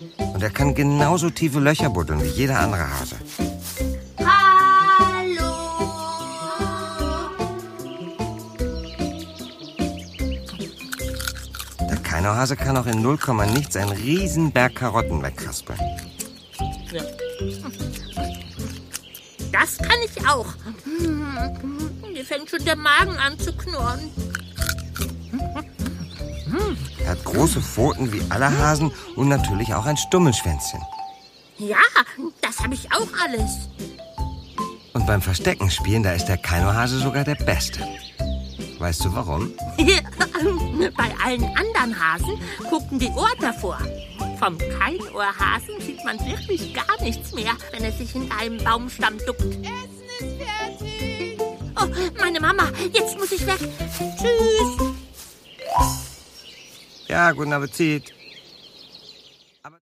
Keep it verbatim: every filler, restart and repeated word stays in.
Und er kann genauso tiefe Löcher buddeln wie jeder andere Hase. Hallo! Der Keinohase kann auch in null Komma nichts einen riesen Berg Karotten wegkaspeln. Ja. Das kann ich auch. Mir fängt schon der Magen an zu knurren. Er hat große Pfoten wie alle Hasen und natürlich auch ein Stummelschwänzchen. Ja, das habe ich auch alles. Und beim Versteckenspielen, da ist der Keinohase sogar der Beste. Weißt du warum? Bei allen anderen Hasen gucken die Ohren hervor. Vom Keinohrhasen sieht man wirklich gar nichts mehr, wenn er sich in einem Baumstamm duckt. Essen ist fertig. Oh, meine Mama, jetzt muss ich weg. Tschüss. Ja, guten Appetit.